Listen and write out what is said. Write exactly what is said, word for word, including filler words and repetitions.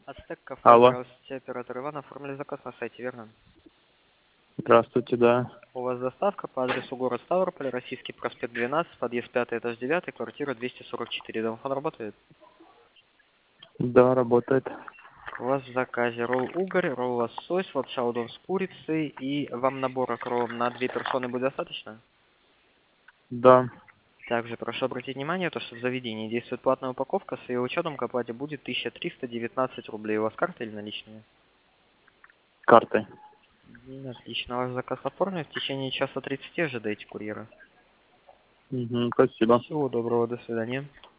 Ацтек кафе, Алло. здравствуйте, оператор Иван, оформили заказ на сайте, верно? Здравствуйте, да. У вас доставка по адресу город Ставрополь, Российский проспект двенадцать, подъезд пятый, этаж девятый, квартира двести сорок четыре. Домофон работает? Да, работает. У вас в заказе ролл угорь, ролл лосось, лапша удон с курицей, и вам набора кроллом на две персоны будет достаточно? Да. Также прошу обратить внимание, то, что в заведении действует платная упаковка, с ее учетом к оплате будет тысяча триста девятнадцать рублей. У вас карта или наличные? Картой. М, Отлично, ваш заказ оформлен. В течение часа тридцати ожидайте курьера. Угу, спасибо. Всего доброго, до свидания.